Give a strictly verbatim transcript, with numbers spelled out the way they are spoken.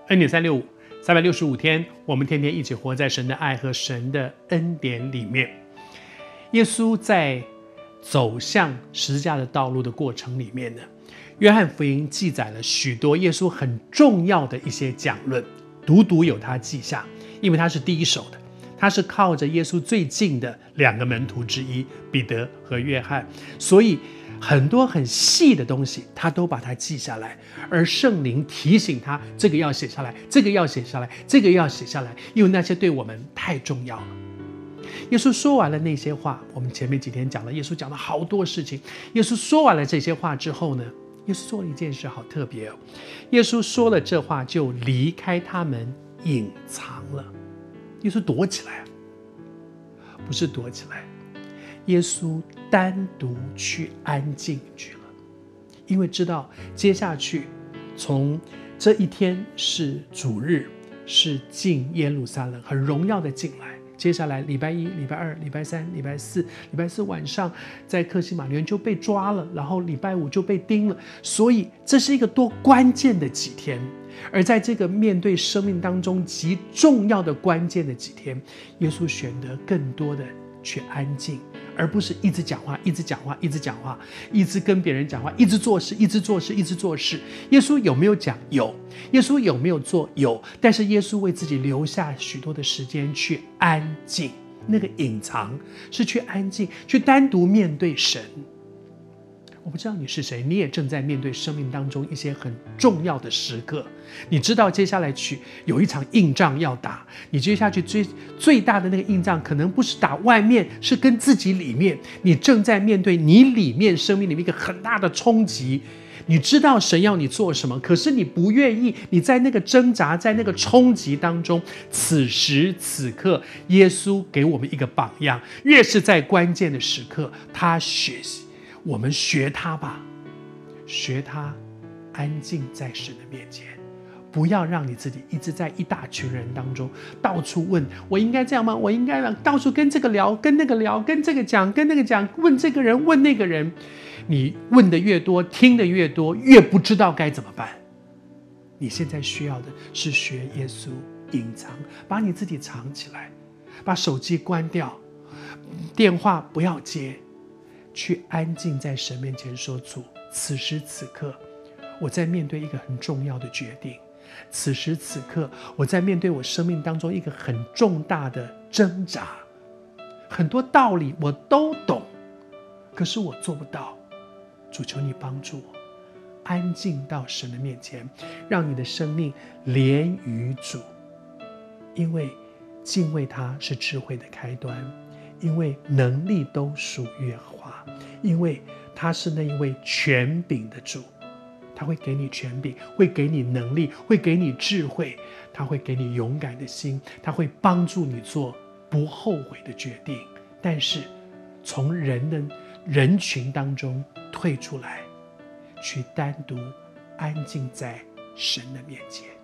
恩典三六五，三百六十五天，我们天天一起活在神的爱和神的恩典里面。耶稣在走向十字架的道路的过程里面呢，约翰福音记载了许多耶稣很重要的一些讲论，独独有他记下，因为他是第一手的，他是靠着耶稣最近的两个门徒之一彼得和约翰，所以很多很细的东西他都把它记下来，而圣灵提醒他这个要写下来，这个要写下来，这个要写下来，因为那些对我们太重要了。耶稣说完了那些话，我们前面几天讲了，耶稣讲了好多事情。耶稣说完了这些话之后呢，耶稣做了一件事，好特别哦。耶稣说了这话就离开他们，隐藏了。耶稣躲起来，不是躲起来，耶稣单独去安静去了，因为知道接下去从这一天是主日，是进耶路撒冷，很荣耀的进来。接下来礼拜一、礼拜二、礼拜三、礼拜四，礼拜四晚上在客西马尼园就被抓了，然后礼拜五就被钉了。所以这是一个多关键的几天，而在这个面对生命当中极重要的关键的几天，耶稣选择更多的去安静，而不是一直讲话一直讲话一直讲话一直跟别人讲话，一直做事一直做事一直做事。耶稣有没有讲？有。耶稣有没有做？有。但是耶稣为自己留下许多的时间去安静，那个隐藏是去安静，去单独面对神。我不知道你是谁，你也正在面对生命当中一些很重要的时刻，你知道接下来去有一场硬仗要打，你接下去最最大的那个硬仗可能不是打外面，是跟自己里面，你正在面对你里面生命里面一个很大的冲击。你知道神要你做什么，可是你不愿意，你在那个挣扎，在那个冲击当中。此时此刻，耶稣给我们一个榜样，越是在关键的时刻，他学习我们学他吧，学他安静在神的面前，不要让你自己一直在一大群人当中到处问，我应该这样吗？我应该到处跟这个聊，跟那个聊，跟这个讲，跟那个讲，问这个人，问那个人。你问的越多，听的越多，越不知道该怎么办。你现在需要的是学耶稣隐藏，把你自己藏起来，把手机关掉，电话不要接，去安静在神面前说，主，此时此刻我在面对一个很重要的决定，此时此刻我在面对我生命当中一个很重大的挣扎，很多道理我都懂，可是我做不到。主，求你帮助我安静到神的面前，让你的生命连于主，因为敬畏他是智慧的开端，因为能力都属耶和华，因为他是那一位权柄的主，他会给你权柄，会给你能力，会给你智慧，他会给你勇敢的心，他会帮助你做不后悔的决定。但是从人的人群当中退出来，去单独安静在神的面前。